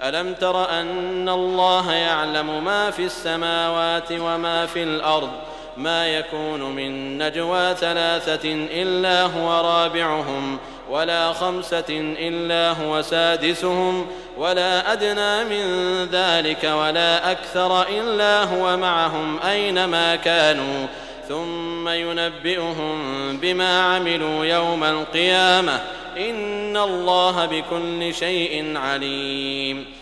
ألم تر أن الله يعلم ما في السماوات وما في الأرض ما يكون من نجوى ثلاثة إلا هو رابعهم ولا خمسة إلا هو سادسهم ولا أدنى من ذلك ولا أكثر إلا هو معهم أينما كانوا ثم ينبئهم بما عملوا يوم القيامة إن الله بكل شيء عليم.